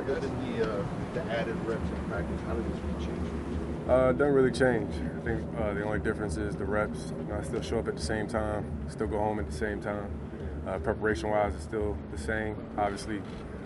Other than the added reps in practice, how did this week change? It doesn't really change. I think the only difference is the reps. I still show up at the same time, still go home at the same time. Preparation-wise, it's still the same. Obviously,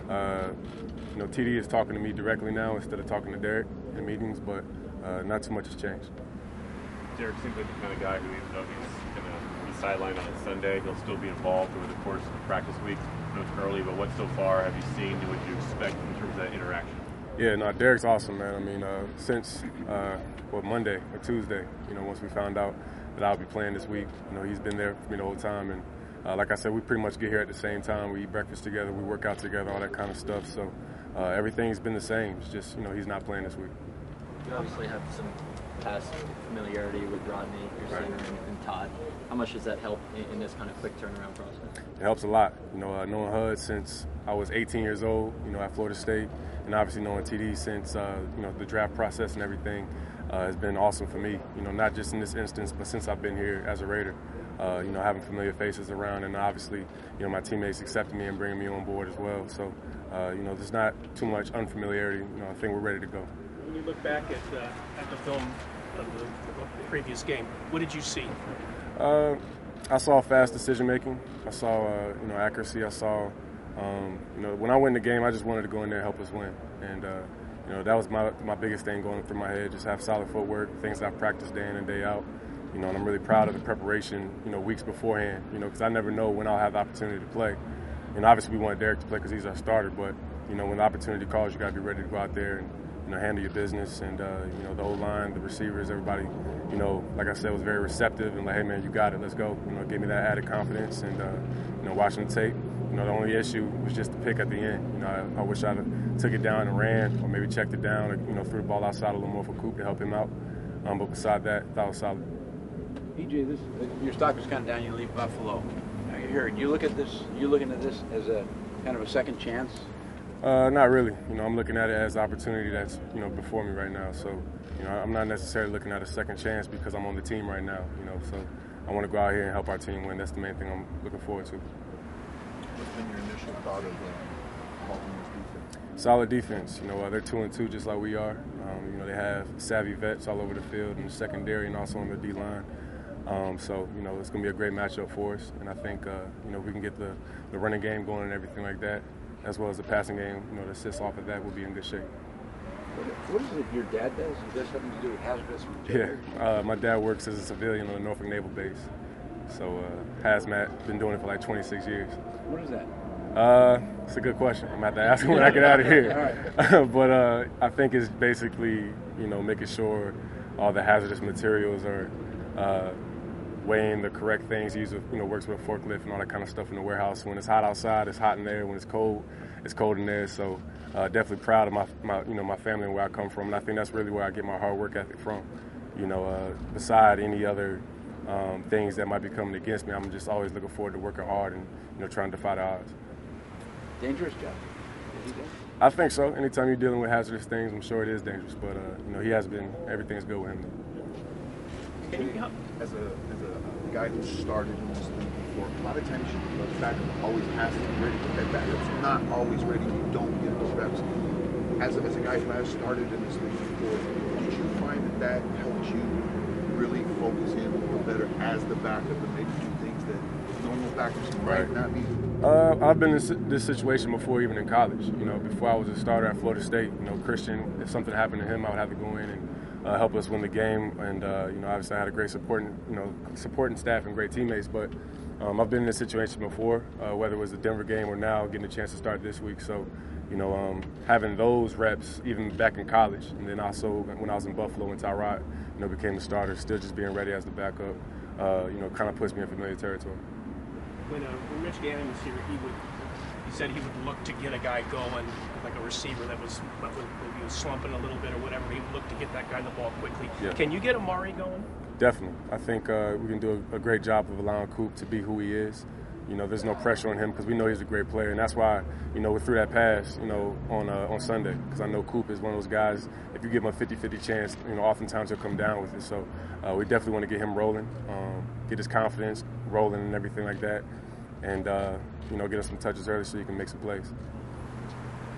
TD is talking to me directly now instead of talking to Derek in meetings, but not too much has changed. Derek seems like the kind of guy who, even though he's going to be sidelined on a Sunday, he'll still be involved over the course of the practice week. I know it's early, but what so far have you seen and what you expect in terms of that interaction? Yeah, no, Derek's awesome, man. I mean, since Monday or Tuesday, once we found out that I'll be playing this week, he's been there for me the whole time. And like I said, we pretty much get here at the same time. We eat breakfast together, we work out together, all that kind of stuff. So everything's been the same. It's just, he's not playing this week. You obviously have some past familiarity with Rodney, your center, and Todd. How much does that help in this kind of quick turnaround process? It helps a lot. Knowing Hud since I was 18 years old, at Florida State, and obviously knowing TD since, the draft process and everything has been awesome for me. Not just in this instance, but since I've been here as a Raider. Having familiar faces around, and obviously, my teammates accepting me and bringing me on board as well. So, there's not too much unfamiliarity. I think we're ready to go. When you look back at the film of the previous game, what did you see? I saw fast decision making. I saw accuracy. I saw when I win the game, I just wanted to go in there and help us win. And that was my biggest thing going through my head. Just have solid footwork, things I practice day in and day out. And I'm really proud of the preparation, weeks beforehand, because I never know when I'll have the opportunity to play. Obviously we want Derek to play because he's our starter, but, when the opportunity calls, you got to be ready to go out there and, handle your business. And, the O-line, the receivers, everybody, like I said, was very receptive and like, hey, man, you got it, let's go. Gave me that added confidence. And, watching the tape, the only issue was just the pick at the end. I wish I'd have took it down and ran, or maybe checked it down, or, threw the ball outside a little more for Coop to help him out. But beside that, that was solid. PJ, your stock was kind of down. You leave Buffalo. Now you're here. You look at this. You looking at this as a kind of a second chance? Not really. I'm looking at it as an opportunity that's before me right now. So I'm not necessarily looking at a second chance because I'm on the team right now. So I want to go out here and help our team win. That's the main thing I'm looking forward to. What's been your initial thought of Baltimore's defense? Solid defense. They're 2-2 just like we are. They have savvy vets all over the field in the secondary and also on the D-line. So, it's going to be a great matchup for us. And I think, if we can get the running game going and everything like that, as well as the passing game, that assists off of that, we'll be in good shape. What is it your dad does? Does that something to do with hazardous materials? Yeah. My dad works as a civilian on the Norfolk Naval Base. So, hazmat, been doing it for like 26 years. What is that? It's a good question. I'm going to have to ask him when I get out of here. All right. But I think it's basically, making sure all the hazardous materials are weighing the correct things. He usually, works with a forklift and all that kind of stuff in the warehouse. When it's hot outside, it's hot in there. When it's cold in there. So definitely proud of my family and where I come from. And I think that's really where I get my hard work ethic from. Beside any other things that might be coming against me, I'm just always looking forward to working hard and, trying to defy the odds. Dangerous job. I think so. Anytime you're dealing with hazardous things, I'm sure it is dangerous. But, he has been, everything's good with him. As a guy who started in this league before, a lot of times the backup always has to be ready, but that backup's not always ready. You don't get those reps. As a guy who has started in this league before, did you find that helped you really focus in a little better as the backup and maybe do things that normal backups might not be? I've been in this situation before, even in college. Before I was a starter at Florida State, Christian, if something happened to him, I would have to go in and help us win the game. And, obviously I had a great supporting staff and great teammates. But I've been in this situation before, whether it was the Denver game or now getting a chance to start this week. So, having those reps even back in college, and then also when I was in Buffalo when Tyrod, became the starter, still just being ready as the backup, kind of puts me in familiar territory. When Rich Gannon was here, he said he would look to get a guy going, like a receiver that was maybe slumping a little bit or whatever. He would look to get that guy the ball quickly. Yeah. Can you get Amari going? Definitely. I think we can do a great job of allowing Coop to be who he is. There's no pressure on him because we know he's a great player, and that's why we threw that pass on Sunday, because I know Coop is one of those guys. If you give him a 50-50 chance, oftentimes he'll come down with it. So we definitely want to get him rolling, get his confidence rolling and everything like that, and get him some touches early so he can make some plays. How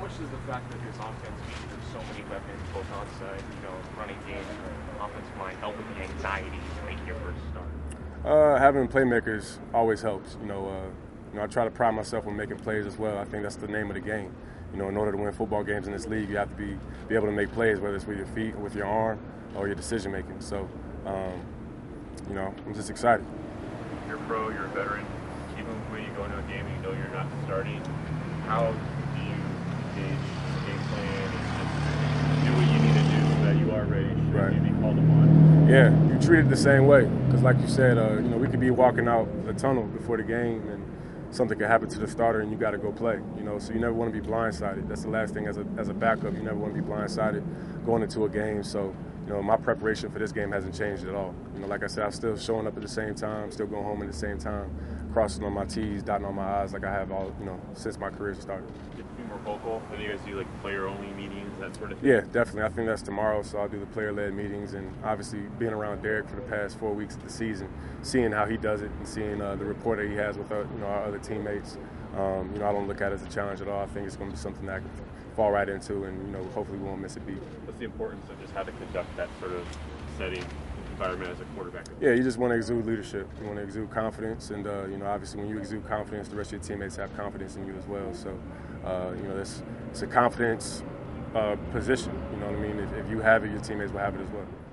much does the fact that his offense features so many weapons, both outside, running game, offensive line, help with the anxiety to make your first start? Having playmakers always helps. I try to pride myself on making plays as well. I think that's the name of the game. In order to win football games in this league, you have to be able to make plays, whether it's with your feet or with your arm or your decision making. So, I'm just excited. You're a pro, you're a veteran. Even when you go into a game and you know you're not starting, how do you gauge the game plan and just do what you need to do so that you are ready should you be called upon? Yeah, you treat it the same way. Because like you said, we could be walking out the tunnel before the game and something could happen to the starter and you got to go play. So you never want to be blindsided. That's the last thing as a backup. You never want to be blindsided going into a game. So, my preparation for this game hasn't changed at all. Like I said, I'm still showing up at the same time, still going home at the same time, crossing on my T's, dotting on my I's like I have all, since my career started. Get to be more vocal. I know you guys do like player-only meetings, that sort of thing. Yeah, definitely. I think that's tomorrow, so I'll do the player-led meetings, and obviously being around Derek for the past 4 weeks of the season, seeing how he does it and seeing the rapport that he has with our other teammates. I don't look at it as a challenge at all. I think it's going to be something that I can fall right into, and hopefully we won't miss a beat. What's the importance of just how to conduct that sort of setting environment as a quarterback? Yeah, you just want to exude leadership. You want to exude confidence, and obviously when you exude confidence, the rest of your teammates have confidence in you as well. So, it's a confidence position. You know what I mean? If you have it, your teammates will have it as well.